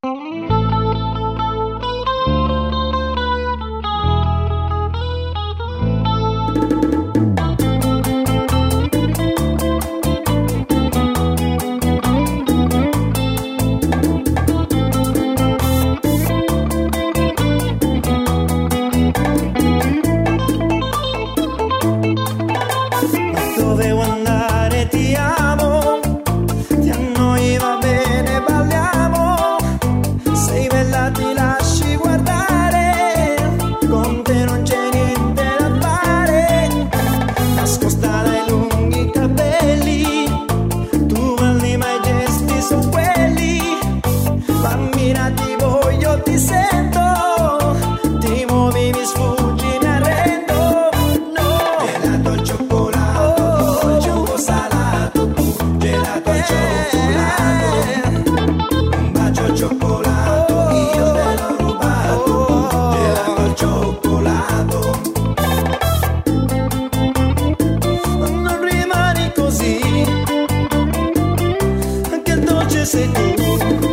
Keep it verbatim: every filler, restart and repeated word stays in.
Dovevo andare, ti amo, ti annoi, va bene, balliamo. Sei bella, ti lasci guardare, con te non c'è niente da fare. Nascosta dai lunghi capelli, tu balli ma i gesti sono quelli. Bambina ti voglio, ti sento, ti muovi, mi sfuggi, mi arrendo. No, gelato al cioccolato, dolce un po' salato, tu gelato al cioccolato, un bacio al cioccolato, io te l'ho rubato, tu gelato al cioccolato. Non rimani così, anche il dolce sei tu.